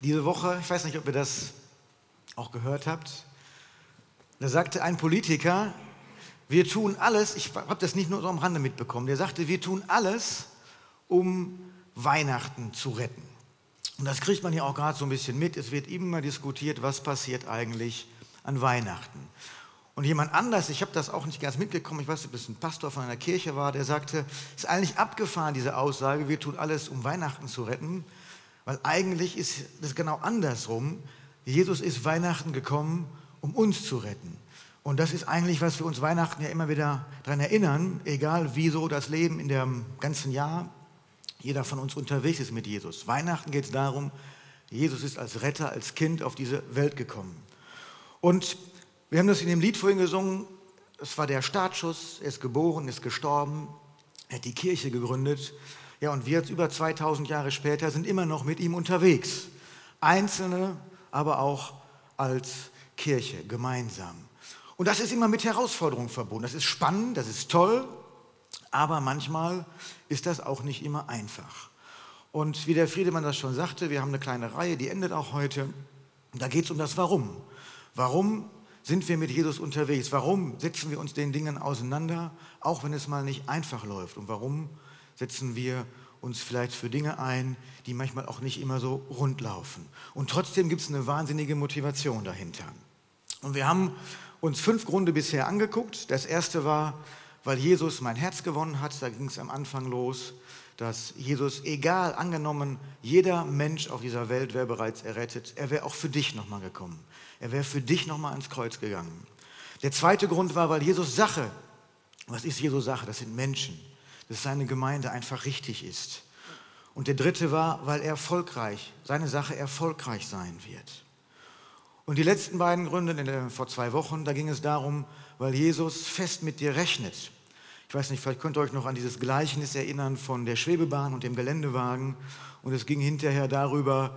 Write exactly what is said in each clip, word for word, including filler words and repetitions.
Diese Woche, ich weiß nicht, ob ihr das auch gehört habt, da sagte ein Politiker, wir tun alles, ich habe das nicht nur so am Rande mitbekommen, der sagte, wir tun alles, um Weihnachten zu retten. Und das kriegt man ja auch gerade so ein bisschen mit, es wird immer diskutiert, was passiert eigentlich an Weihnachten. Und jemand anders, ich habe das auch nicht ganz mitbekommen, ich weiß nicht, ob das ein Pastor von einer Kirche war, der sagte, es ist eigentlich abgefahren, diese Aussage, wir tun alles, um Weihnachten zu retten, weil eigentlich ist das genau andersrum. Jesus ist Weihnachten gekommen, um uns zu retten. Und das ist eigentlich, was wir uns Weihnachten ja immer wieder daran erinnern, egal wieso das Leben in dem ganzen Jahr, jeder von uns unterwegs ist mit Jesus. Weihnachten geht es darum, Jesus ist als Retter, als Kind auf diese Welt gekommen. Und wir haben das in dem Lied vorhin gesungen, es war der Startschuss, er ist geboren, ist gestorben, er hat die Kirche gegründet. Ja, und wir jetzt über zweitausend Jahre später sind immer noch mit ihm unterwegs. Einzelne, aber auch als Kirche, gemeinsam. Und das ist immer mit Herausforderungen verbunden. Das ist spannend, das ist toll, aber manchmal ist das auch nicht immer einfach. Und wie der Friedemann das schon sagte, wir haben eine kleine Reihe, die endet auch heute. Da geht es um das Warum. Warum sind wir mit Jesus unterwegs? Warum setzen wir uns den Dingen auseinander, auch wenn es mal nicht einfach läuft? Und warum setzen wir uns vielleicht für Dinge ein, die manchmal auch nicht immer so rund laufen? Und trotzdem gibt es eine wahnsinnige Motivation dahinter. Und wir haben uns fünf Gründe bisher angeguckt. Das erste war, weil Jesus mein Herz gewonnen hat. Da ging es am Anfang los, dass Jesus, egal, angenommen, jeder Mensch auf dieser Welt wäre bereits errettet, er wäre auch für dich nochmal gekommen. Er wäre für dich nochmal ans Kreuz gegangen. Der zweite Grund war, weil Jesus Sache, was ist Jesus Sache? Das sind Menschen, dass seine Gemeinde einfach richtig ist. Und der dritte war, weil er erfolgreich, seine Sache erfolgreich sein wird. Und die letzten beiden Gründe, vor zwei Wochen, da ging es darum, weil Jesus fest mit dir rechnet. Ich weiß nicht, vielleicht könnt ihr euch noch an dieses Gleichnis erinnern von der Schwebebahn und dem Geländewagen. Und es ging hinterher darüber,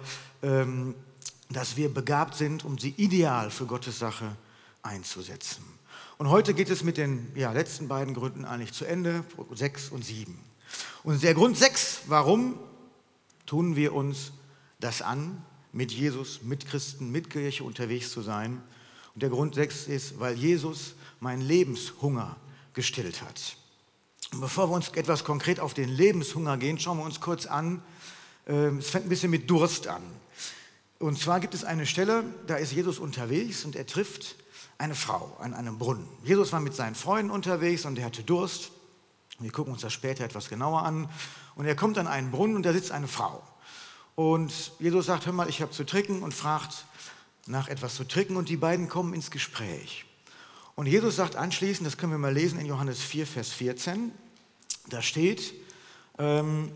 dass wir begabt sind, um sie ideal für Gottes Sache einzusetzen. Und heute geht es mit den ja, letzten beiden Gründen eigentlich zu Ende, sechs und sieben. Und der Grund sechs, warum tun wir uns das an, mit Jesus, mit Christen, mit Kirche unterwegs zu sein? Und der Grund sechs ist, weil Jesus meinen Lebenshunger gestillt hat. Und bevor wir uns etwas konkret auf den Lebenshunger gehen, schauen wir uns kurz an, äh, es fängt ein bisschen mit Durst an. Und zwar gibt es eine Stelle, da ist Jesus unterwegs und er trifft eine Frau an einem Brunnen. Jesus war mit seinen Freunden unterwegs und er hatte Durst. Wir gucken uns das später etwas genauer an. Und er kommt an einen Brunnen und da sitzt eine Frau. Und Jesus sagt, hör mal, ich habe zu trinken und fragt nach etwas zu trinken und die beiden kommen ins Gespräch. Und Jesus sagt anschließend, das können wir mal lesen in Johannes vier, Vers vierzehn, da steht, ähm,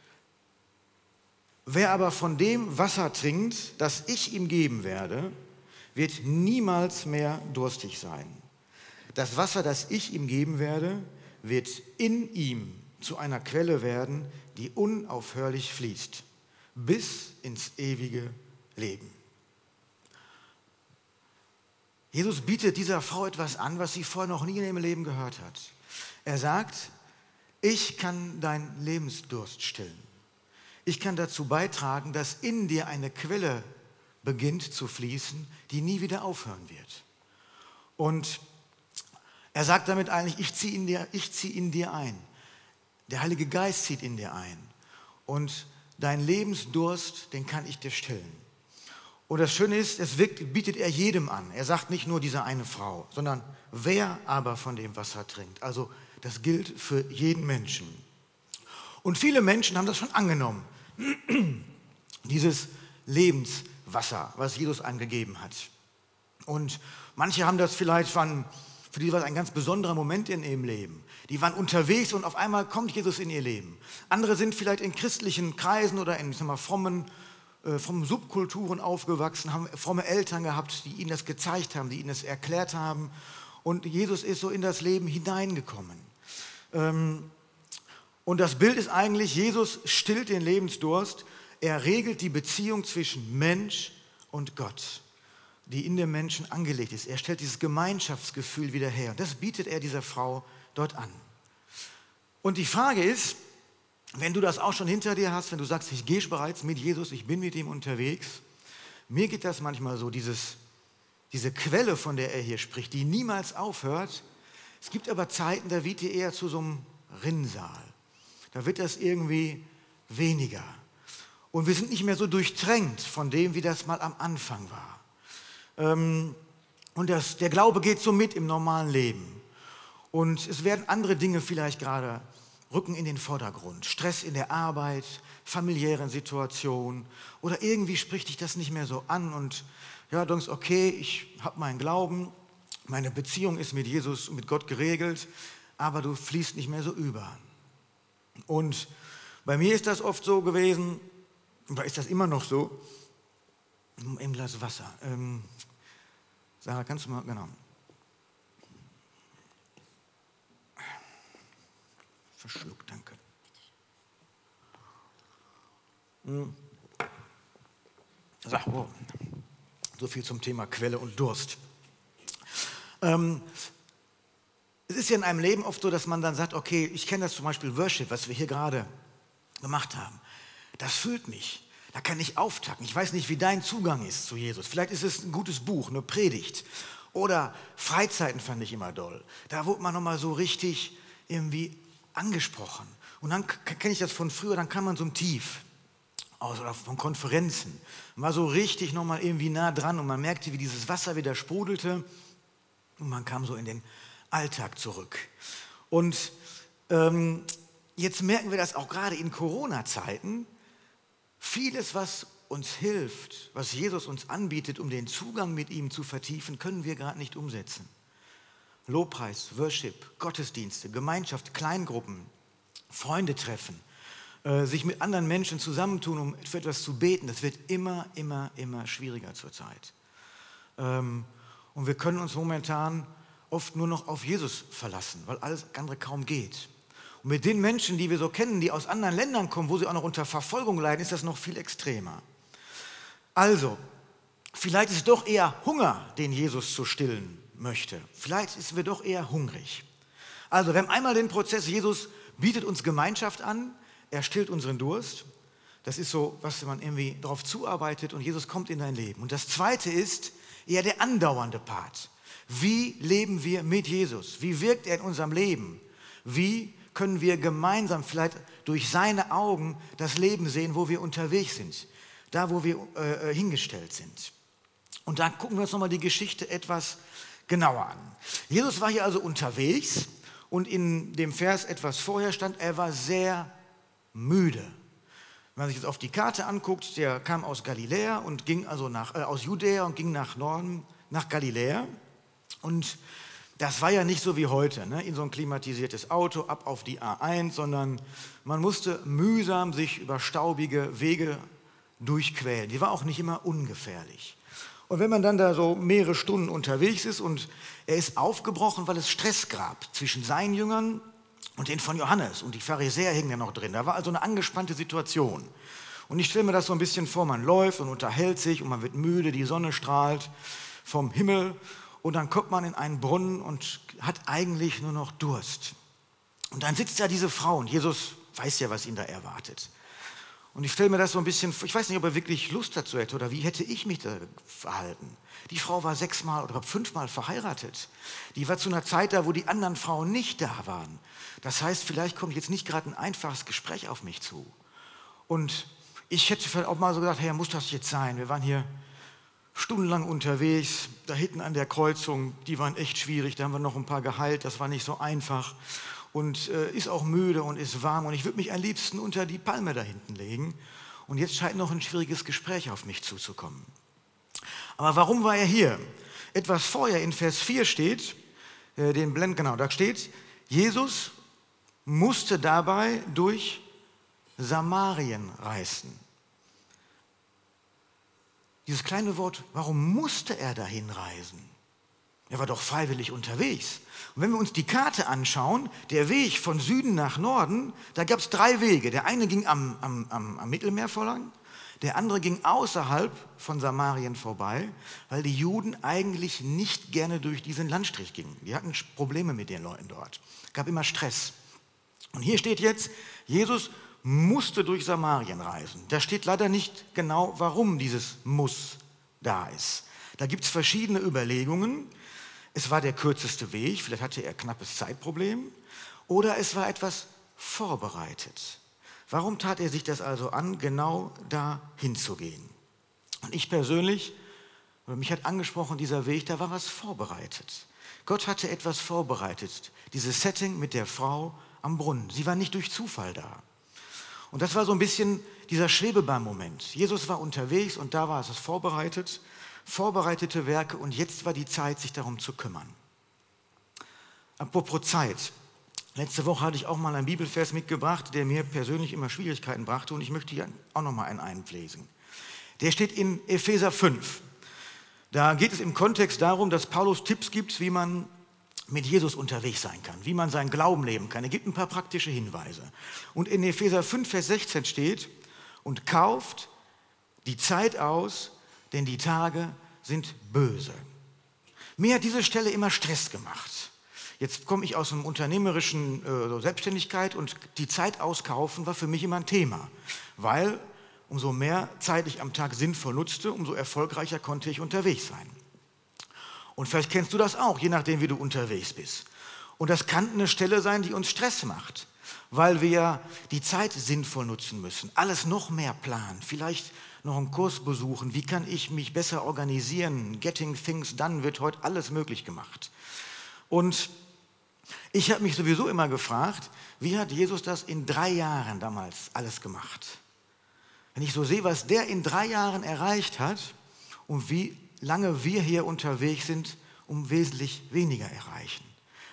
wer aber von dem Wasser trinkt, das ich ihm geben werde, wird niemals mehr durstig sein. Das Wasser, das ich ihm geben werde, wird in ihm zu einer Quelle werden, die unaufhörlich fließt, bis ins ewige Leben. Jesus bietet dieser Frau etwas an, was sie vorher noch nie in ihrem Leben gehört hat. Er sagt, ich kann deinen Lebensdurst stillen. Ich kann dazu beitragen, dass in dir eine Quelle beginnt zu fließen, die nie wieder aufhören wird. Und er sagt damit eigentlich, ich ziehe in dir, ich ziehe in dir ein. Der Heilige Geist zieht in dir ein. Und dein Lebensdurst, den kann ich dir stillen. Und das Schöne ist, es wirkt, bietet er jedem an. Er sagt nicht nur diese eine Frau, sondern wer aber von dem Wasser trinkt. Also das gilt für jeden Menschen. Und viele Menschen haben das schon angenommen. Dieses Lebenswasser, was Jesus angegeben hat. Und manche haben das vielleicht von, für die war es ein ganz besonderer Moment in ihrem Leben. Die waren unterwegs und auf einmal kommt Jesus in ihr Leben. Andere sind vielleicht in christlichen Kreisen oder in, ich sag mal, frommen, äh, frommen Subkulturen aufgewachsen, haben fromme Eltern gehabt, die ihnen das gezeigt haben, die ihnen das erklärt haben. Und Jesus ist so in das Leben hineingekommen. Ähm, Und das Bild ist eigentlich, Jesus stillt den Lebensdurst, er regelt die Beziehung zwischen Mensch und Gott, die in dem Menschen angelegt ist. Er stellt dieses Gemeinschaftsgefühl wieder her. Das bietet er dieser Frau dort an. Und die Frage ist, wenn du das auch schon hinter dir hast, wenn du sagst, ich gehe bereits mit Jesus, ich bin mit ihm unterwegs, Mir geht das manchmal so, dieses, diese Quelle, von der er hier spricht, die niemals aufhört. Es gibt aber Zeiten, da wird die eher zu so einem Rinnsal. Da wird das irgendwie weniger. Und wir sind nicht mehr so durchtränkt von dem, wie das mal am Anfang war. Ähm, und das, der Glaube geht so mit im normalen Leben. Und es werden andere Dinge vielleicht gerade rücken in den Vordergrund. Stress in der Arbeit, familiären Situationen. Oder irgendwie spricht dich das nicht mehr so an. Und ja, du denkst, okay, ich habe meinen Glauben, meine Beziehung ist mit Jesus und mit Gott geregelt, aber du fließt nicht mehr so über. Und bei mir ist das oft so gewesen, oder ist das immer noch so, im Glas Wasser. Ähm, Sarah, kannst du mal, genau. Verschluckt, danke. Hm. So, oh. So viel zum Thema Quelle und Durst. Ähm, es ist ja in einem Leben oft so, dass man dann sagt, okay, ich kenne das zum Beispiel Worship, was wir hier gerade gemacht haben. Das füllt mich. Da kann ich auftanken. Ich weiß nicht, wie dein Zugang ist zu Jesus. Vielleicht ist es ein gutes Buch, eine Predigt. Oder Freizeiten fand ich immer doll. Da wurde man nochmal so richtig irgendwie angesprochen. Und dann kenne ich das von früher, dann kam man so im Tief aus oder von Konferenzen. Man war so richtig nochmal irgendwie nah dran und man merkte, wie dieses Wasser wieder sprudelte und man kam so in den Alltag zurück. Und ähm, jetzt merken wir das auch gerade in Corona-Zeiten. Vieles, was uns hilft, was Jesus uns anbietet, um den Zugang mit ihm zu vertiefen, können wir gerade nicht umsetzen. Lobpreis, Worship, Gottesdienste, Gemeinschaft, Kleingruppen, Freunde treffen, äh, sich mit anderen Menschen zusammentun, um für etwas zu beten, das wird immer, immer, immer schwieriger zurzeit. Ähm, und wir können uns momentan oft nur noch auf Jesus verlassen, weil alles andere kaum geht. Und mit den Menschen, die wir so kennen, die aus anderen Ländern kommen, wo sie auch noch unter Verfolgung leiden, ist das noch viel extremer. Also, vielleicht ist es doch eher Hunger, den Jesus zu stillen möchte. Vielleicht sind wir doch eher hungrig. Also, wir haben einmal den Prozess, Jesus bietet uns Gemeinschaft an, er stillt unseren Durst. Das ist so, was man irgendwie darauf zuarbeitet und Jesus kommt in dein Leben. Und das Zweite ist eher der andauernde Part. Wie leben wir mit Jesus? Wie wirkt er in unserem Leben? Wie können wir gemeinsam vielleicht durch seine Augen das Leben sehen, wo wir unterwegs sind, da wo wir äh, hingestellt sind. Und da gucken wir uns nochmal die Geschichte etwas genauer an. Jesus war hier also unterwegs und in dem Vers etwas vorher stand, er war sehr müde. Wenn man sich jetzt auf die Karte anguckt, der kam aus Galiläa und ging also nach, äh, aus Judäa und ging nach Norden, nach Galiläa. Und das war ja nicht so wie heute, ne? In so ein klimatisiertes Auto, ab auf die A eins, sondern man musste mühsam sich über staubige Wege durchquälen. Die war auch nicht immer ungefährlich. Und wenn man dann da so mehrere Stunden unterwegs ist und er ist aufgebrochen, weil es Stress gab zwischen seinen Jüngern und den von Johannes und die Pharisäer hingen ja noch drin. Da war also eine angespannte Situation. Und ich stelle mir das so ein bisschen vor, man läuft und unterhält sich und man wird müde, die Sonne strahlt vom Himmel. Und dann kommt man in einen Brunnen und hat eigentlich nur noch Durst. Und dann sitzt da diese Frau und Jesus weiß ja, was ihn da erwartet. Und ich stelle mir das so ein bisschen vor, ich weiß nicht, ob er wirklich Lust dazu hätte oder wie hätte ich mich da verhalten. Die Frau war sechsmal oder fünfmal verheiratet. Die war zu einer Zeit da, wo die anderen Frauen nicht da waren. Das heißt, vielleicht kommt jetzt nicht gerade ein einfaches Gespräch auf mich zu. Und ich hätte vielleicht auch mal so gedacht, hey, muss das jetzt sein? Wir waren hier stundenlang unterwegs, da hinten an der Kreuzung, die waren echt schwierig, da haben wir noch ein paar geheilt, das war nicht so einfach und äh, ist auch müde und ist warm und ich würde mich am liebsten unter die Palme da hinten legen und jetzt scheint noch ein schwieriges Gespräch auf mich zuzukommen. Aber warum war er hier? Etwas vorher in Vers vier steht, äh, den Blend, genau, da steht, Jesus musste dabei durch Samarien reisen. Dieses kleine Wort, warum musste er dahin reisen? Er war doch freiwillig unterwegs. Und wenn wir uns die Karte anschauen, der Weg von Süden nach Norden, da gab es drei Wege. Der eine ging am, am, am, am Mittelmeer voran, der andere ging außerhalb von Samarien vorbei, weil die Juden eigentlich nicht gerne durch diesen Landstrich gingen. Die hatten Probleme mit den Leuten dort. Es gab immer Stress. Und hier steht jetzt, Jesus musste durch Samarien reisen. Da steht leider nicht genau, warum dieses Muss da ist. Da gibt es verschiedene Überlegungen. Es war der kürzeste Weg, vielleicht hatte er ein knappes Zeitproblem, oder es war etwas vorbereitet. Warum tat er sich das also an, genau da hinzugehen? Und ich persönlich, oder mich hat angesprochen, dieser Weg, da war was vorbereitet. Gott hatte etwas vorbereitet, dieses Setting mit der Frau am Brunnen. Sie war nicht durch Zufall da. Und das war so ein bisschen dieser Schwebebahn-Moment. Jesus war unterwegs und da war es vorbereitet, vorbereitete Werke und jetzt war die Zeit, sich darum zu kümmern. Apropos Zeit. Letzte Woche hatte ich auch mal einen Bibelvers mitgebracht, der mir persönlich immer Schwierigkeiten brachte und ich möchte hier auch noch mal einen einlesen. Der steht in Epheser fünf. Da geht es im Kontext darum, dass Paulus Tipps gibt, wie man mit Jesus unterwegs sein kann, wie man seinen Glauben leben kann. Er gibt ein paar praktische Hinweise. Und in Epheser fünf, Vers sechzehn steht, und kauft die Zeit aus, denn die Tage sind böse. Mir hat diese Stelle immer Stress gemacht. Jetzt komme ich aus einer unternehmerischen äh, Selbstständigkeit und die Zeit auskaufen war für mich immer ein Thema, weil umso mehr Zeit ich am Tag sinnvoll nutzte, umso erfolgreicher konnte ich unterwegs sein. Und vielleicht kennst du das auch, je nachdem, wie du unterwegs bist. Und das kann eine Stelle sein, die uns Stress macht, weil wir die Zeit sinnvoll nutzen müssen, alles noch mehr planen, vielleicht noch einen Kurs besuchen, wie kann ich mich besser organisieren, getting things done wird heute alles möglich gemacht. Und ich habe mich sowieso immer gefragt, wie hat Jesus das in drei Jahren damals alles gemacht? Wenn ich so sehe, was der in drei Jahren erreicht hat und wie lange wir hier unterwegs sind, um wesentlich weniger erreichen.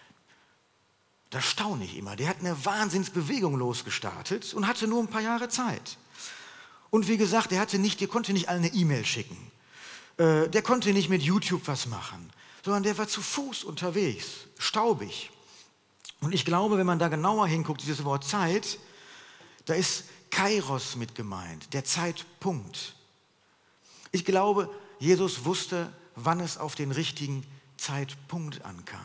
Da staune ich immer. Der hat eine Wahnsinnsbewegung losgestartet und hatte nur ein paar Jahre Zeit. Und wie gesagt, der, hatte nicht, der konnte nicht alle eine E-Mail schicken. Äh, der konnte nicht mit YouTube was machen, sondern der war zu Fuß unterwegs, staubig. Und ich glaube, wenn man da genauer hinguckt, dieses Wort Zeit, da ist Kairos mit gemeint, der Zeitpunkt. Ich glaube, Jesus wusste, wann es auf den richtigen Zeitpunkt ankam.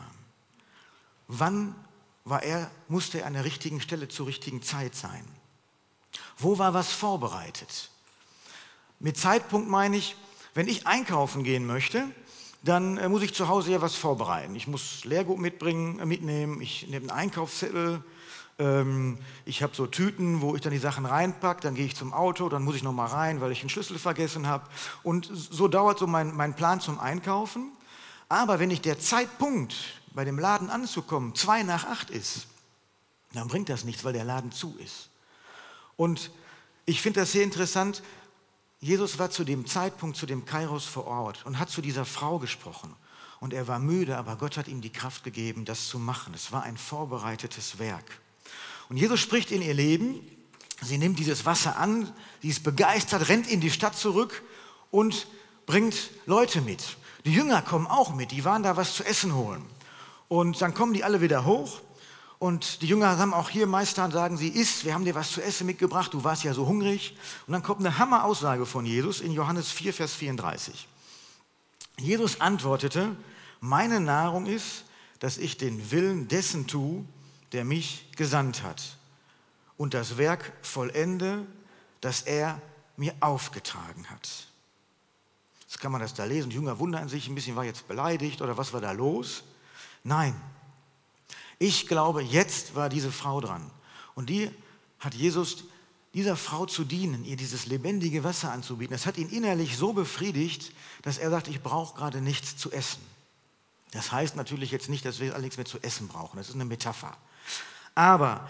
Wann war er, musste er an der richtigen Stelle zur richtigen Zeit sein? Wo war was vorbereitet? Mit Zeitpunkt meine ich, wenn ich einkaufen gehen möchte, dann äh, muss ich zu Hause ja was vorbereiten. Ich muss Leergut mitbringen, äh, mitnehmen, ich nehme einen Einkaufszettel, ähm, ich habe so Tüten, wo ich dann die Sachen reinpacke, dann gehe ich zum Auto, dann muss ich noch mal rein, weil ich den Schlüssel vergessen habe. Und so dauert so mein, mein Plan zum Einkaufen. Aber wenn nicht der Zeitpunkt, bei dem Laden anzukommen, zwei nach acht ist, dann bringt das nichts, weil der Laden zu ist. Und ich finde das sehr interessant, Jesus war zu dem Zeitpunkt, zu dem Kairos vor Ort und hat zu dieser Frau gesprochen. Und er war müde, aber Gott hat ihm die Kraft gegeben, das zu machen. Es war ein vorbereitetes Werk. Und Jesus spricht in ihr Leben, sie nimmt dieses Wasser an, sie ist begeistert, rennt in die Stadt zurück und bringt Leute mit. Die Jünger kommen auch mit, die waren da was zu essen holen. Und dann kommen die alle wieder hoch und die Jünger haben auch hier Meister und sagen sie, iss, wir haben dir was zu essen mitgebracht, du warst ja so hungrig. Und dann kommt eine Hammeraussage von Jesus in Johannes vier, Vers vierunddreißig. Jesus antwortete, meine Nahrung ist, dass ich den Willen dessen tue, der mich gesandt hat und das Werk vollende, das er mir aufgetragen hat. Jetzt kann man das da lesen, die Jünger wundern sich ein bisschen, war jetzt beleidigt oder was war da los? Nein, ich glaube, jetzt war diese Frau dran und die hat Jesus, dieser Frau zu dienen, ihr dieses lebendige Wasser anzubieten. Das hat ihn innerlich so befriedigt, dass er sagt, ich brauche gerade nichts zu essen. Das heißt natürlich jetzt nicht, dass wir alle nichts mehr zu essen brauchen, das ist eine Metapher. Aber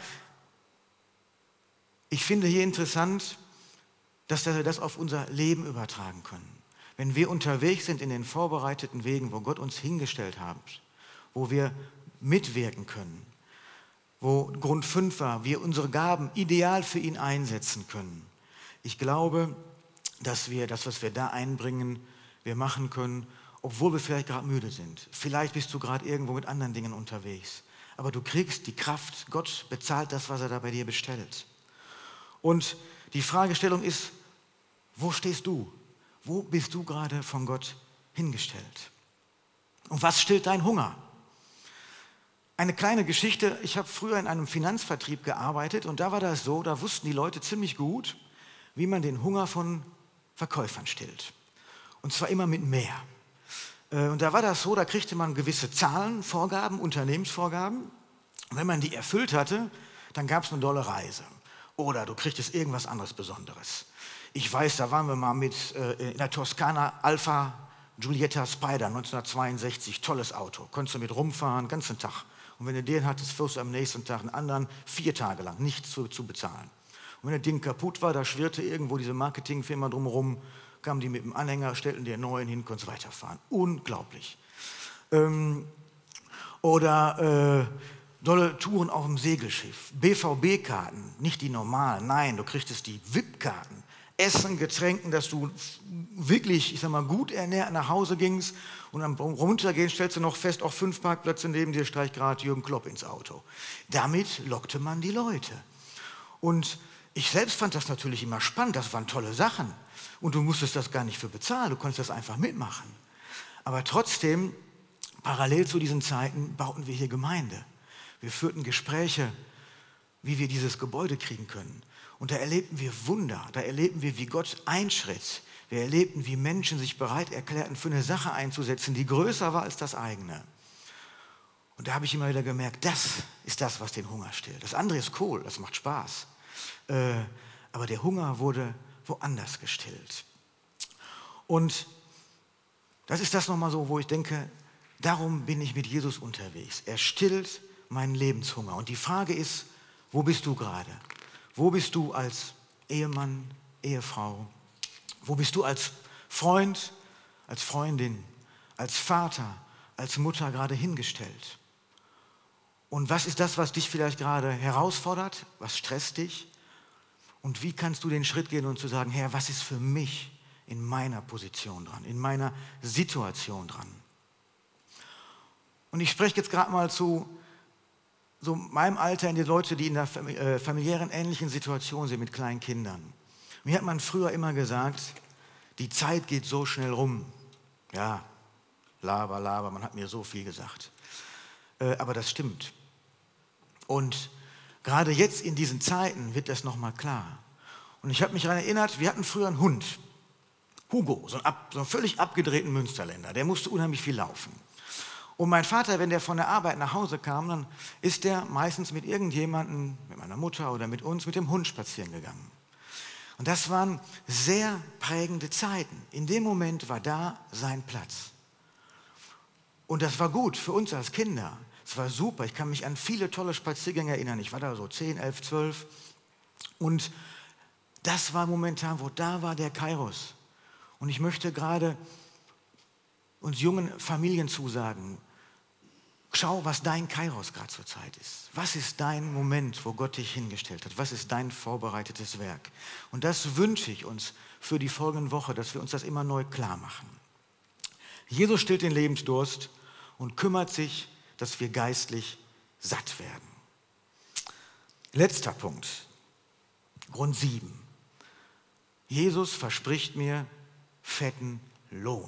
ich finde hier interessant, dass wir das auf unser Leben übertragen können. Wenn wir unterwegs sind in den vorbereiteten Wegen, wo Gott uns hingestellt hat, wo wir mitwirken können, wo Grund fünf war, wir unsere Gaben ideal für ihn einsetzen können. Ich glaube, dass wir das, was wir da einbringen, wir machen können, obwohl wir vielleicht gerade müde sind. Vielleicht bist du gerade irgendwo mit anderen Dingen unterwegs. Aber du kriegst die Kraft, Gott bezahlt das, was er da bei dir bestellt. Und die Fragestellung ist, wo stehst du? Wo bist du gerade von Gott hingestellt? Und was stillt dein Hunger? Eine kleine Geschichte, ich habe früher in einem Finanzvertrieb gearbeitet und da war das so, da wussten die Leute ziemlich gut, wie man den Hunger von Verkäufern stillt. Und zwar immer mit mehr. Äh, und da war das so, da kriegte man gewisse Zahlen, Vorgaben, Unternehmensvorgaben. Und wenn man die erfüllt hatte, dann gab es eine dolle Reise. Oder du kriegtest irgendwas anderes Besonderes. Ich weiß, da waren wir mal mit äh, in der Toskana, Alfa Giulietta Spider neunzehnhundertzweiundsechzig, tolles Auto. Konntest du mit rumfahren, ganzen Tag. Und wenn du den hattest, fuhrst du am nächsten Tag einen anderen, vier Tage lang, nichts zu, zu bezahlen. Und wenn das Ding kaputt war, da schwirrte irgendwo diese Marketingfirma drumherum, kamen die mit dem Anhänger, stellten dir einen neuen hin, konntest weiterfahren. Unglaublich. Ähm, oder äh, dolle Touren auf dem Segelschiff, B V B-Karten, nicht die normalen, nein, du kriegtest die V I P-Karten. Essen, Getränken, dass du wirklich, ich sag mal, gut ernährt nach Hause gingst und am Runtergehen stellst du noch fest, auch fünf Parkplätze neben dir steigt gerade Jürgen Klopp ins Auto. Damit lockte man die Leute. Und ich selbst fand das natürlich immer spannend, das waren tolle Sachen. Und du musstest das gar nicht für bezahlen, du konntest das einfach mitmachen. Aber trotzdem, parallel zu diesen Zeiten, bauten wir hier Gemeinde. Wir führten Gespräche, wie wir dieses Gebäude kriegen können. Und da erlebten wir Wunder, da erlebten wir, wie Gott einschritt. Wir erlebten, wie Menschen sich bereit erklärten, für eine Sache einzusetzen, die größer war als das eigene. Und da habe ich immer wieder gemerkt, das ist das, was den Hunger stillt. Das andere ist cool, das macht Spaß. Äh, aber der Hunger wurde woanders gestillt. Und das ist das nochmal so, wo ich denke, darum bin ich mit Jesus unterwegs. Er stillt meinen Lebenshunger. Und die Frage ist, wo bist du gerade? Wo bist du als Ehemann, Ehefrau? Wo bist du als Freund, als Freundin, als Vater, als Mutter gerade hingestellt? Und was ist das, was dich vielleicht gerade herausfordert? Was stresst dich? Und wie kannst du den Schritt gehen und zu sagen, Herr, was ist für mich in meiner Position dran, in meiner Situation dran? Und ich spreche jetzt gerade mal zu so meinem Alter, in die Leute, die in der familiären ähnlichen Situation sind mit kleinen Kindern. Mir hat man früher immer gesagt, die Zeit geht so schnell rum. Ja, laber, laber, man hat mir so viel gesagt. Äh, aber das stimmt. Und gerade jetzt in diesen Zeiten wird das nochmal klar. Und ich habe mich daran erinnert, wir hatten früher einen Hund, Hugo, so einen, ab, so einen völlig abgedrehten Münsterländer, der musste unheimlich viel laufen. Und mein Vater, wenn der von der Arbeit nach Hause kam, dann ist der meistens mit irgendjemandem, mit meiner Mutter oder mit uns, mit dem Hund spazieren gegangen. Und das waren sehr prägende Zeiten. In dem Moment war da sein Platz. Und das war gut für uns als Kinder. Es war super. Ich kann mich an viele tolle Spaziergänge erinnern. Ich war da so zehn, elf, zwölf. Und das war momentan, wo da war der Kairos. Und ich möchte gerade uns jungen Familien zusagen, schau, was dein Kairos gerade zur Zeit ist. Was ist dein Moment, wo Gott dich hingestellt hat? Was ist dein vorbereitetes Werk? Und das wünsche ich uns für die folgende Woche, dass wir uns das immer neu klar machen. Jesus stillt den Lebensdurst und kümmert sich, dass wir geistlich satt werden. Letzter Punkt, Grund sieben. Jesus verspricht mir fetten Lohn.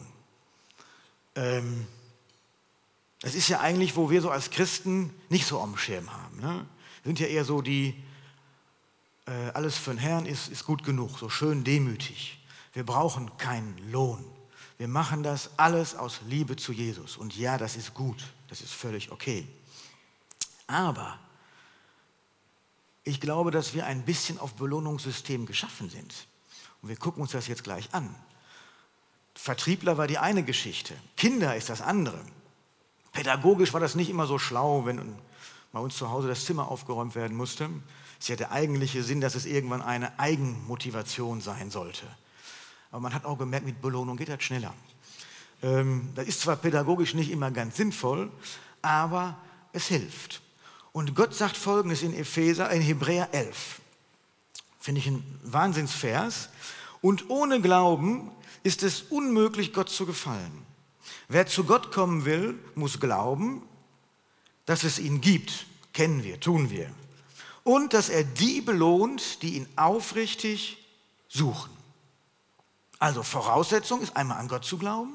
Ähm, das ist ja eigentlich, wo wir so als Christen nicht so am Schirm haben. Ne? Wir sind ja eher so die, äh, alles für den Herrn ist, ist gut genug, so schön demütig. Wir brauchen keinen Lohn. Wir machen das alles aus Liebe zu Jesus. Und ja, das ist gut, das ist völlig okay. Aber ich glaube, dass wir ein bisschen auf Belohnungssystem geschaffen sind. Und wir gucken uns das jetzt gleich an. Vertriebler war die eine Geschichte, Kinder ist das andere. Pädagogisch war das nicht immer so schlau, wenn bei uns zu Hause das Zimmer aufgeräumt werden musste. Es ist ja der eigentliche Sinn, dass es irgendwann eine Eigenmotivation sein sollte. Aber man hat auch gemerkt, mit Belohnung geht das schneller. Ähm, das ist zwar pädagogisch nicht immer ganz sinnvoll, aber es hilft. Und Gott sagt Folgendes in Epheser, in Hebräer elf. Finde ich ein Wahnsinnsvers. Und ohne Glauben ist es unmöglich, Gott zu gefallen. Wer zu Gott kommen will, muss glauben, dass es ihn gibt. Kennen wir, tun wir. Und dass er die belohnt, die ihn aufrichtig suchen. Also Voraussetzung ist einmal an Gott zu glauben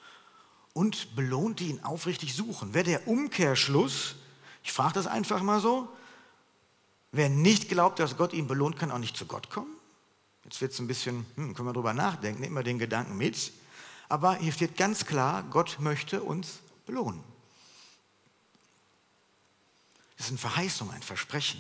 und belohnt, die ihn aufrichtig suchen. Wäre der Umkehrschluss, ich frage das einfach mal so, wer nicht glaubt, dass Gott ihn belohnt, kann auch nicht zu Gott kommen? Jetzt wird es ein bisschen, hm, können wir drüber nachdenken, nehmen wir den Gedanken mit. Aber hier steht ganz klar, Gott möchte uns belohnen. Das ist eine Verheißung, ein Versprechen.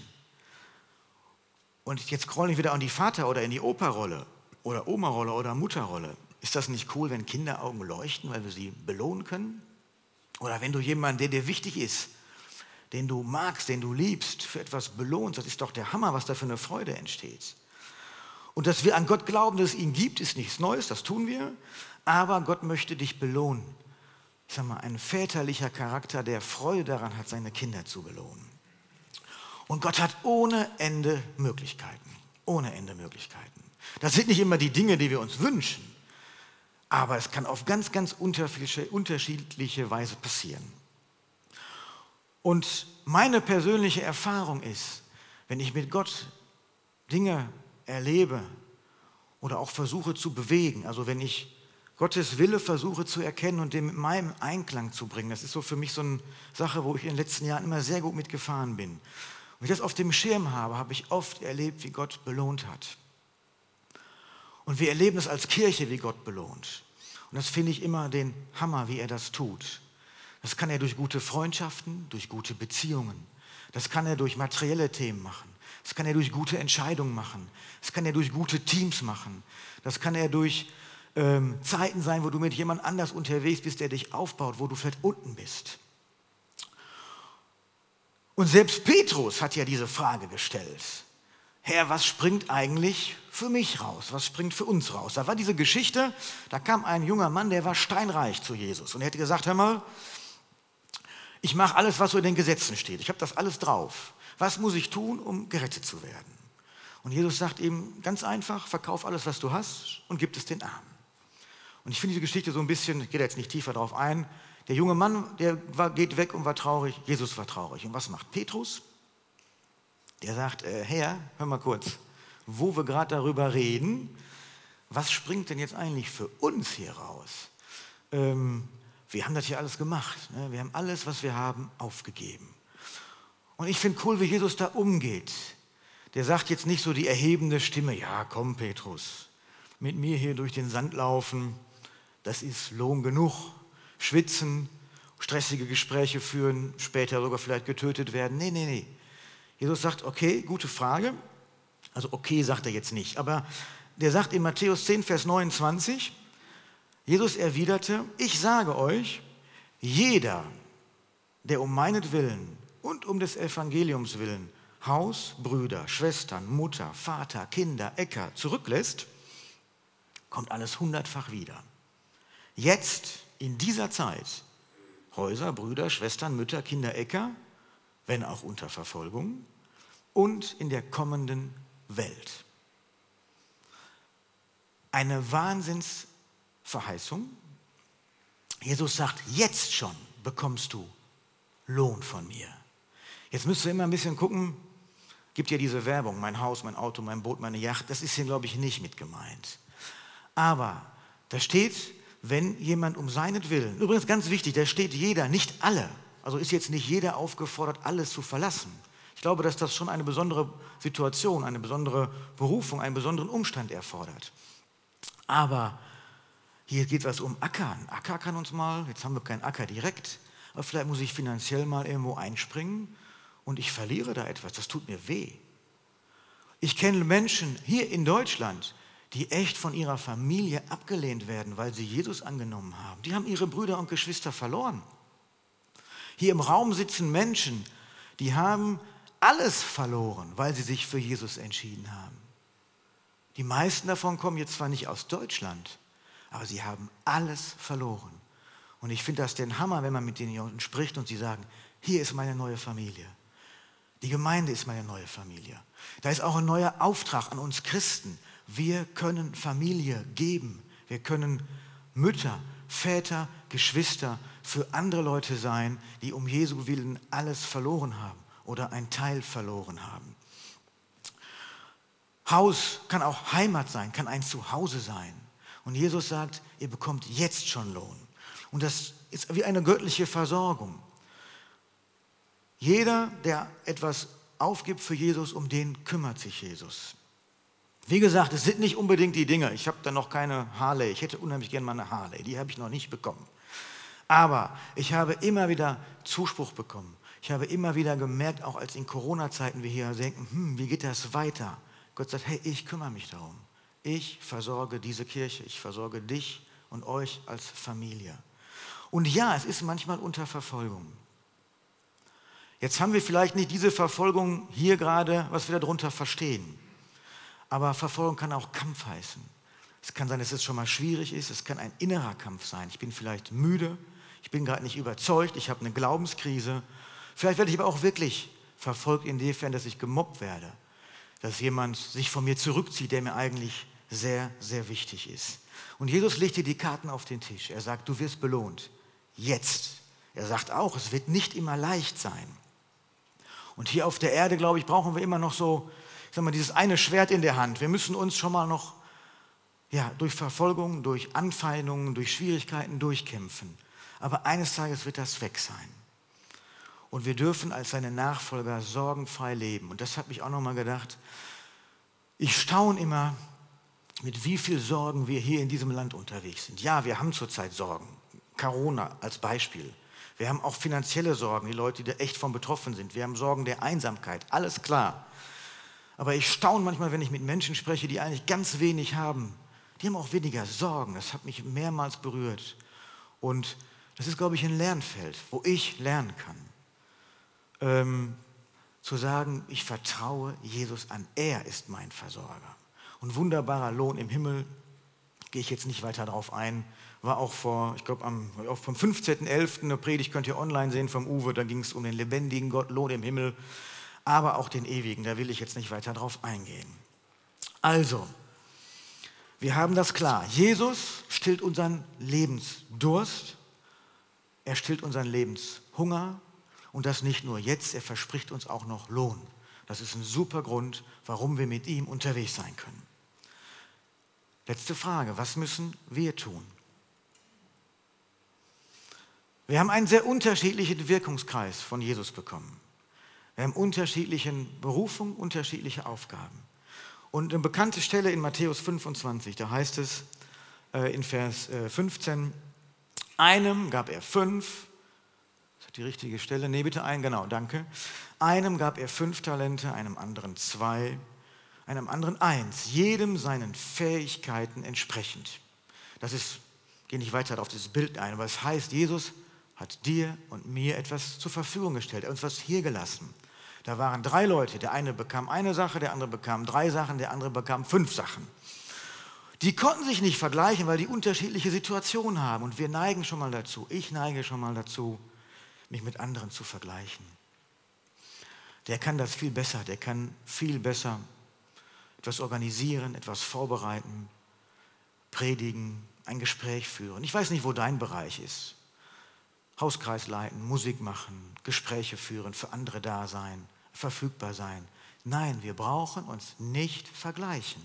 Und jetzt scroll ich wieder an die Vater- oder in die Opa-Rolle oder Oma-Rolle oder Mutterrolle. Ist das nicht cool, wenn Kinderaugen leuchten, weil wir sie belohnen können? Oder wenn du jemanden, der dir wichtig ist, den du magst, den du liebst, für etwas belohnst, das ist doch der Hammer, was da für eine Freude entsteht. Und dass wir an Gott glauben, dass es ihn gibt, ist nichts Neues, das tun wir. Aber Gott möchte dich belohnen. Ich sage mal, ein väterlicher Charakter, der Freude daran hat, seine Kinder zu belohnen. Und Gott hat ohne Ende Möglichkeiten. Ohne Ende Möglichkeiten. Das sind nicht immer die Dinge, die wir uns wünschen. Aber es kann auf ganz, ganz unterschiedliche Weise passieren. Und meine persönliche Erfahrung ist, wenn ich mit Gott Dinge erlebe oder auch versuche zu bewegen, also wenn ich Gottes Wille versuche zu erkennen und den mit meinem Einklang zu bringen, das ist so für mich so eine Sache, wo ich in den letzten Jahren immer sehr gut mitgefahren bin. Wenn ich das auf dem Schirm habe, habe ich oft erlebt, wie Gott belohnt hat. Und wir erleben es als Kirche, wie Gott belohnt. Und das finde ich immer den Hammer, wie er das tut. Das kann er durch gute Freundschaften, durch gute Beziehungen. Das kann er durch materielle Themen machen. Das kann er durch gute Entscheidungen machen. Das kann er durch gute Teams machen. Das kann er durch ähm, Zeiten sein, wo du mit jemand anders unterwegs bist, der dich aufbaut, wo du vielleicht unten bist. Und selbst Petrus hat ja diese Frage gestellt. Herr, was springt eigentlich für mich raus? Was springt für uns raus? Da war diese Geschichte, da kam ein junger Mann, der war steinreich zu Jesus. Und er hätte gesagt, hör mal, ich mache alles, was so in den Gesetzen steht. Ich habe das alles drauf. Was muss ich tun, um gerettet zu werden? Und Jesus sagt ihm ganz einfach, verkauf alles, was du hast und gib es den Armen. Und ich finde diese Geschichte so ein bisschen, ich gehe da jetzt nicht tiefer drauf ein, der junge Mann, der war, geht weg und war traurig, Jesus war traurig. Und was macht Petrus? Der sagt, äh, Herr, hör mal kurz, wo wir gerade darüber reden, was springt denn jetzt eigentlich für uns hier raus? Ähm, wir haben das hier alles gemacht, ne? Wir haben alles, was wir haben, aufgegeben. Und ich finde cool, wie Jesus da umgeht. Der sagt jetzt nicht so die erhebende Stimme, ja komm Petrus, mit mir hier durch den Sand laufen, das ist Lohn genug. Schwitzen, stressige Gespräche führen, später sogar vielleicht getötet werden. Nee, nee, nee. Jesus sagt, okay, gute Frage. Also okay sagt er jetzt nicht, aber der sagt in Matthäus zehn, Vers neunundzwanzig, Jesus erwiderte, ich sage euch, jeder, der um meinetwillen und um des Evangeliums willen Haus, Brüder, Schwestern, Mutter, Vater, Kinder, Äcker zurücklässt, kommt alles hundertfach wieder. Jetzt, in dieser Zeit, Häuser, Brüder, Schwestern, Mütter, Kinder, Äcker, wenn auch unter Verfolgung, und in der kommenden Welt. Eine Wahnsinnsverheißung. Jesus sagt, jetzt schon bekommst du Lohn von mir. Jetzt müsst ihr immer ein bisschen gucken, gibt ja diese Werbung, mein Haus, mein Auto, mein Boot, meine Yacht, das ist hier, glaube ich, nicht mit gemeint. Aber da steht, wenn jemand um seinetwillen, übrigens ganz wichtig, da steht jeder, nicht alle, also ist jetzt nicht jeder aufgefordert, alles zu verlassen. Ich glaube, dass das schon eine besondere Situation, eine besondere Berufung, einen besonderen Umstand erfordert. Aber hier geht was um Acker. Ein Acker kann uns mal, jetzt haben wir keinen Acker direkt, aber vielleicht muss ich finanziell mal irgendwo einspringen und ich verliere da etwas, das tut mir weh. Ich kenne Menschen hier in Deutschland, die echt von ihrer Familie abgelehnt werden, weil sie Jesus angenommen haben. Die haben ihre Brüder und Geschwister verloren. Hier im Raum sitzen Menschen, die haben alles verloren, weil sie sich für Jesus entschieden haben. Die meisten davon kommen jetzt zwar nicht aus Deutschland, aber sie haben alles verloren. Und ich finde das den Hammer, wenn man mit denen hier unten spricht und sie sagen, hier ist meine neue Familie. Die Gemeinde ist meine neue Familie. Da ist auch ein neuer Auftrag an uns Christen. Wir können Familie geben. Wir können Mütter, Väter, Geschwister für andere Leute sein, die um Jesu Willen alles verloren haben oder einen Teil verloren haben. Haus kann auch Heimat sein, kann ein Zuhause sein. Und Jesus sagt, ihr bekommt jetzt schon Lohn. Und das ist wie eine göttliche Versorgung. Jeder, der etwas aufgibt für Jesus, um den kümmert sich Jesus. Wie gesagt, es sind nicht unbedingt die Dinge. Ich habe da noch keine Harley. Ich hätte unheimlich gerne mal eine Harley. Die habe ich noch nicht bekommen. Aber ich habe immer wieder Zuspruch bekommen. Ich habe immer wieder gemerkt, auch als in Corona-Zeiten wir hier denken, hm, wie geht das weiter? Gott sagt, hey, ich kümmere mich darum. Ich versorge diese Kirche. Ich versorge dich und euch als Familie. Und ja, es ist manchmal unter Verfolgung. Jetzt haben wir vielleicht nicht diese Verfolgung hier gerade, was wir darunter verstehen. Aber Verfolgung kann auch Kampf heißen. Es kann sein, dass es schon mal schwierig ist. Es kann ein innerer Kampf sein. Ich bin vielleicht müde. Ich bin gerade nicht überzeugt. Ich habe eine Glaubenskrise. Vielleicht werde ich aber auch wirklich verfolgt insofern, dass ich gemobbt werde. Dass jemand sich von mir zurückzieht, der mir eigentlich sehr, sehr wichtig ist. Und Jesus legt dir die Karten auf den Tisch. Er sagt, du wirst belohnt. Jetzt. Er sagt auch, es wird nicht immer leicht sein. Und hier auf der Erde, glaube ich, brauchen wir immer noch so, ich sag mal, dieses eine Schwert in der Hand. Wir müssen uns schon mal noch ja, durch Verfolgung, durch Anfeindungen, durch Schwierigkeiten durchkämpfen. Aber eines Tages wird das weg sein. Und wir dürfen als seine Nachfolger sorgenfrei leben. Und das hat mich auch noch mal gedacht. Ich staune immer, mit wie viel Sorgen wir hier in diesem Land unterwegs sind. Ja, wir haben zurzeit Sorgen. Corona als Beispiel. Wir haben auch finanzielle Sorgen, die Leute, die da echt von betroffen sind. Wir haben Sorgen der Einsamkeit, alles klar. Aber ich staune manchmal, wenn ich mit Menschen spreche, die eigentlich ganz wenig haben. Die haben auch weniger Sorgen. Das hat mich mehrmals berührt. Und das ist, glaube ich, ein Lernfeld, wo ich lernen kann. Ähm, zu sagen, ich vertraue Jesus an. Er ist mein Versorger. Und wunderbarer Lohn im Himmel, gehe ich jetzt nicht weiter darauf ein, war auch vor, ich glaube, am, vom fünfzehnten elften eine Predigt könnt ihr online sehen vom Uwe, da ging es um den lebendigen Gott, Lohn im Himmel, aber auch den ewigen, da will ich jetzt nicht weiter drauf eingehen. Also, wir haben das klar, Jesus stillt unseren Lebensdurst, er stillt unseren Lebenshunger und das nicht nur jetzt, er verspricht uns auch noch Lohn. Das ist ein super Grund, warum wir mit ihm unterwegs sein können. Letzte Frage, was müssen wir tun? Wir haben einen sehr unterschiedlichen Wirkungskreis von Jesus bekommen. Wir haben unterschiedliche Berufungen, unterschiedliche Aufgaben. Und eine bekannte Stelle in Matthäus fünfundzwanzig, da heißt es äh, in Vers äh, fünfzehn, einem gab er fünf, ist das die richtige Stelle? Nee, bitte ein, genau, danke. Einem gab er fünf Talente, einem anderen zwei, einem anderen eins, jedem seinen Fähigkeiten entsprechend. Das ist, ich gehe nicht weiter auf dieses Bild ein, aber es heißt, Jesus hat dir und mir etwas zur Verfügung gestellt, er hat uns was hier gelassen. Da waren drei Leute, der eine bekam eine Sache, der andere bekam drei Sachen, der andere bekam fünf Sachen. Die konnten sich nicht vergleichen, weil die unterschiedliche Situationen haben. Und wir neigen schon mal dazu, ich neige schon mal dazu, mich mit anderen zu vergleichen. Der kann das viel besser, der kann viel besser etwas organisieren, etwas vorbereiten, predigen, ein Gespräch führen. Ich weiß nicht, wo dein Bereich ist. Hauskreis leiten, Musik machen, Gespräche führen, für andere da sein, verfügbar sein. Nein, wir brauchen uns nicht vergleichen.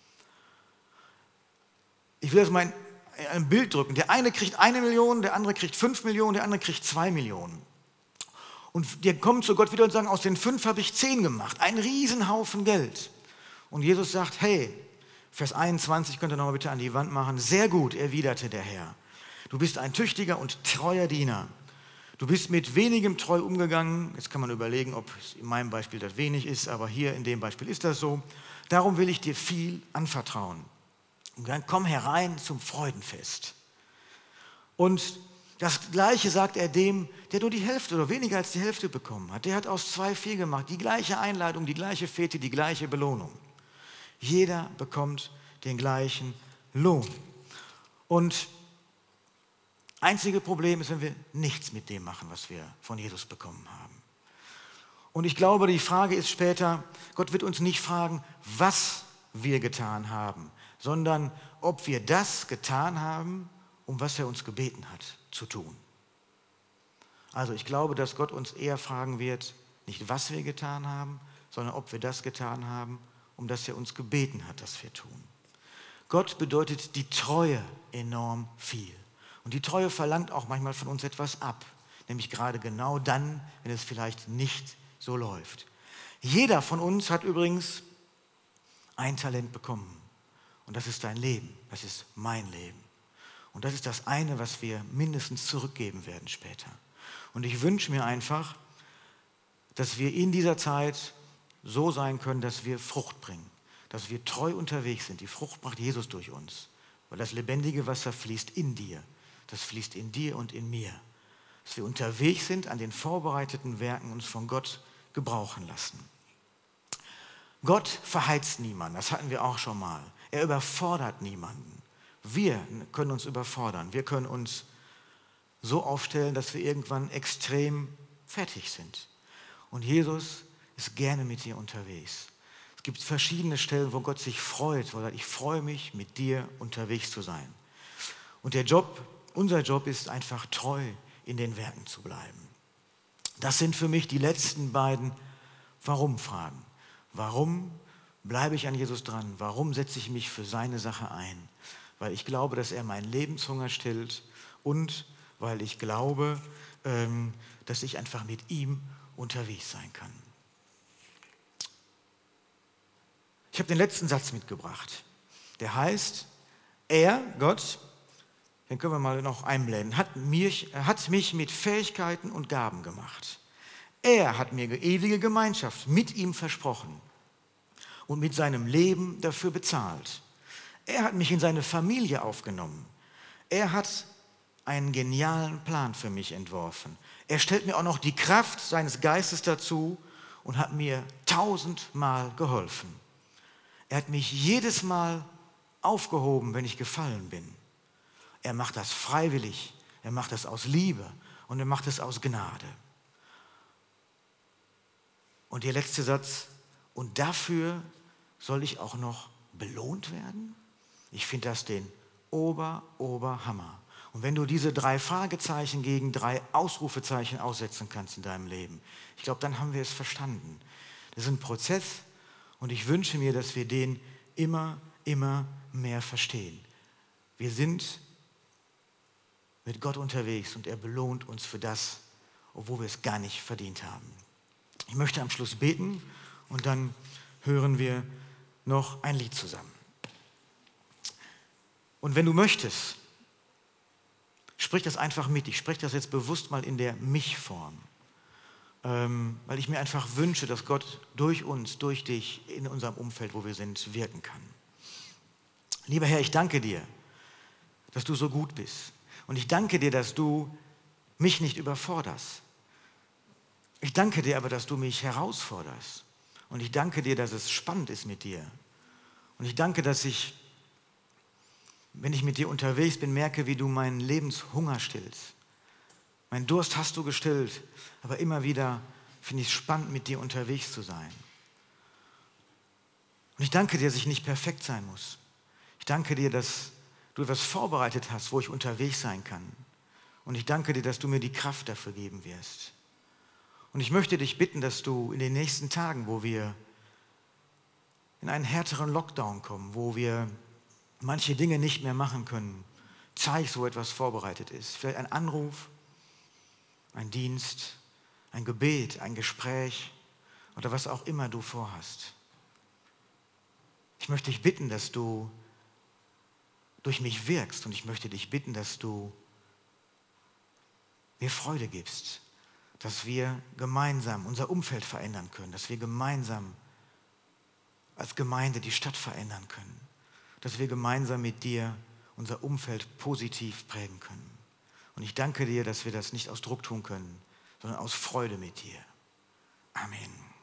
Ich will das mal in ein Bild drücken. Der eine kriegt eine Million, der andere kriegt fünf Millionen, der andere kriegt zwei Millionen. Und die kommen zu Gott wieder und sagen, aus den fünf habe ich zehn gemacht. Ein Riesenhaufen Geld. Und Jesus sagt, hey, Vers einundzwanzig könnt ihr nochmal bitte an die Wand machen. Sehr gut, erwiderte der Herr. Du bist ein tüchtiger und treuer Diener. Du bist mit wenigem treu umgegangen. Jetzt kann man überlegen, ob in meinem Beispiel das wenig ist, aber hier in dem Beispiel ist das so. Darum will ich dir viel anvertrauen. Und dann komm herein zum Freudenfest. Und das Gleiche sagt er dem, der nur die Hälfte oder weniger als die Hälfte bekommen hat. Der hat aus zwei viel gemacht. Die gleiche Einladung, die gleiche Fete, die gleiche Belohnung. Jeder bekommt den gleichen Lohn. Und einzige Problem ist, wenn wir nichts mit dem machen, was wir von Jesus bekommen haben. Und ich glaube, die Frage ist später, Gott wird uns nicht fragen, was wir getan haben, sondern ob wir das getan haben, um was er uns gebeten hat, zu tun. Also ich glaube, dass Gott uns eher fragen wird, nicht was wir getan haben, sondern ob wir das getan haben, um das er uns gebeten hat, dass wir tun. Gott bedeutet die Treue enorm viel. Und die Treue verlangt auch manchmal von uns etwas ab, nämlich gerade genau dann, wenn es vielleicht nicht so läuft. Jeder von uns hat übrigens ein Talent bekommen. Und das ist dein Leben, das ist mein Leben. Und das ist das eine, was wir mindestens zurückgeben werden später. Und ich wünsche mir einfach, dass wir in dieser Zeit so sein können, dass wir Frucht bringen, dass wir treu unterwegs sind. Die Frucht macht Jesus durch uns, weil das lebendige Wasser fließt in dir. Das fließt in dir und in mir. Dass wir unterwegs sind, an den vorbereiteten Werken uns von Gott gebrauchen lassen. Gott verheizt niemanden, das hatten wir auch schon mal. Er überfordert niemanden. Wir können uns überfordern. Wir können uns so aufstellen, dass wir irgendwann extrem fertig sind. Und Jesus ist gerne mit dir unterwegs. Es gibt verschiedene Stellen, wo Gott sich freut, wo er sagt, ich freue mich, mit dir unterwegs zu sein. Und der Job, unser Job ist einfach treu in den Werken zu bleiben. Das sind für mich die letzten beiden Warum-Fragen. Warum bleibe ich an Jesus dran? Warum setze ich mich für seine Sache ein? Weil ich glaube, dass er meinen Lebenshunger stillt und weil ich glaube, ähm, dass ich einfach mit ihm unterwegs sein kann. Ich habe den letzten Satz mitgebracht. Der heißt, er, Gott, den können wir mal noch einblenden, hat mich, hat mich mit Fähigkeiten und Gaben gemacht. Er hat mir ewige Gemeinschaft mit ihm versprochen und mit seinem Leben dafür bezahlt. Er hat mich in seine Familie aufgenommen. Er hat einen genialen Plan für mich entworfen. Er stellt mir auch noch die Kraft seines Geistes dazu und hat mir tausendmal geholfen. Er hat mich jedes Mal aufgehoben, wenn ich gefallen bin. Er macht das freiwillig, er macht das aus Liebe und er macht es aus Gnade. Und der letzte Satz, und dafür soll ich auch noch belohnt werden? Ich finde das den Ober, Oberhammer. Und wenn du diese drei Fragezeichen gegen drei Ausrufezeichen aussetzen kannst in deinem Leben, ich glaube, dann haben wir es verstanden. Das ist ein Prozess und ich wünsche mir, dass wir den immer, immer mehr verstehen. Wir sind mit Gott unterwegs und er belohnt uns für das, obwohl wir es gar nicht verdient haben. Ich möchte am Schluss beten und dann hören wir noch ein Lied zusammen. Und wenn du möchtest, sprich das einfach mit. Ich spreche das jetzt bewusst mal in der Mich-Form, ähm, weil ich mir einfach wünsche, dass Gott durch uns, durch dich, in unserem Umfeld, wo wir sind, wirken kann. Lieber Herr, ich danke dir, dass du so gut bist. Und ich danke dir, dass du mich nicht überforderst. Ich danke dir aber, dass du mich herausforderst. Und ich danke dir, dass es spannend ist mit dir. Und ich danke, dass ich, wenn ich mit dir unterwegs bin, merke, wie du meinen Lebenshunger stillst. Meinen Durst hast du gestillt, aber immer wieder finde ich es spannend, mit dir unterwegs zu sein. Und ich danke dir, dass ich nicht perfekt sein muss. Ich danke dir, dass du etwas vorbereitet hast, wo ich unterwegs sein kann. Und ich danke dir, dass du mir die Kraft dafür geben wirst. Und ich möchte dich bitten, dass du in den nächsten Tagen, wo wir in einen härteren Lockdown kommen, wo wir manche Dinge nicht mehr machen können, zeigst, wo etwas vorbereitet ist. Vielleicht ein Anruf, ein Dienst, ein Gebet, ein Gespräch oder was auch immer du vorhast. Ich möchte dich bitten, dass du durch mich wirkst und ich möchte dich bitten, dass du mir Freude gibst, dass wir gemeinsam unser Umfeld verändern können, dass wir gemeinsam als Gemeinde die Stadt verändern können, dass wir gemeinsam mit dir unser Umfeld positiv prägen können. Und ich danke dir, dass wir das nicht aus Druck tun können, sondern aus Freude mit dir. Amen.